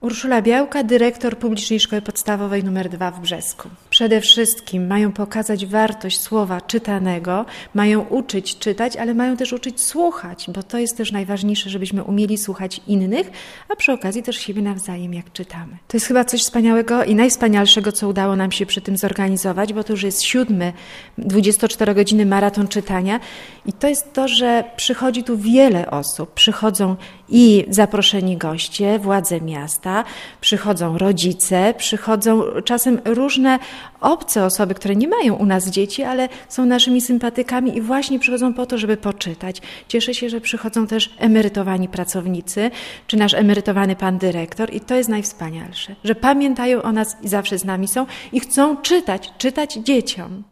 Urszula Białka, dyrektor Publicznej Szkoły Podstawowej nr 2 w Brzesku. Przede wszystkim mają pokazać wartość słowa czytanego, mają uczyć czytać, ale mają też uczyć słuchać, bo to jest też najważniejsze, żebyśmy umieli słuchać innych, a przy okazji też siebie nawzajem, jak czytamy. To jest chyba coś wspaniałego i najwspanialszego, co udało nam się przy tym zorganizować, bo to już jest 7. 24-godzinny maraton czytania i to jest to, że przychodzi tu wiele osób. Przychodzą i zaproszeni goście, władze miasta, przychodzą rodzice, przychodzą czasem różne obce osoby, które nie mają u nas dzieci, ale są naszymi sympatykami i właśnie przychodzą po to, żeby poczytać. Cieszę się, że przychodzą też emerytowani pracownicy, czy nasz emerytowany pan dyrektor i to jest najwspanialsze, że pamiętają o nas i zawsze z nami są i chcą czytać dzieciom.